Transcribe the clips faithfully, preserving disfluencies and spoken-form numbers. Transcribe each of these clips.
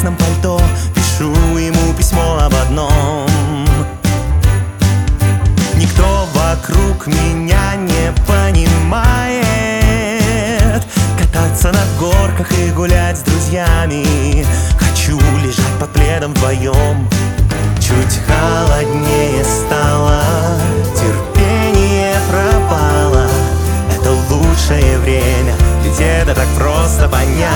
красном пальто пишу ему письмо об одном: никто вокруг меня не понимает. Кататься на горках и гулять с друзьями. Хочу лежать под пледом вдвоем. Чуть холоднее стало, терпение пропало. Это лучшее время, ведь это так просто понять.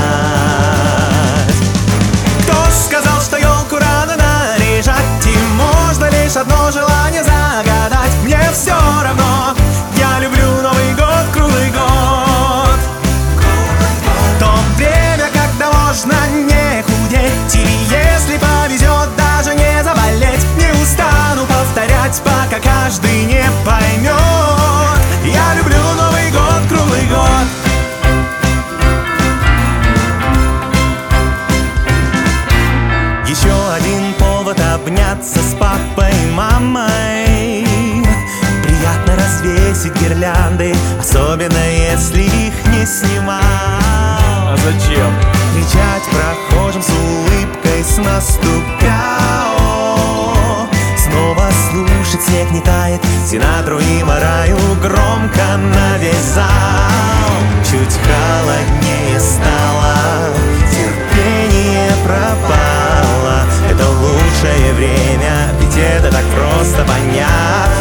Кто сказал, что елку рано наряжать, и можно лишь одно желание загадать? Мне все равно, я люблю Новый год, круглый год. То время, когда можно не худеть, или если повезет, даже не заболеть. Не устану повторять, пока каждый не поймет. Я люблю Новый год, круглый год. Еще один повод обняться с папой и мамой. Приятно развесить гирлянды, особенно если их не снимал. А зачем? Кричать прохожим с улыбкой с наступя-о. Снова слушать, снег не тает, Синатру и Мараю громко на весь зал. Чуть холоднее стало, терпение пропало. Это лучшее время, ведь это так просто понять.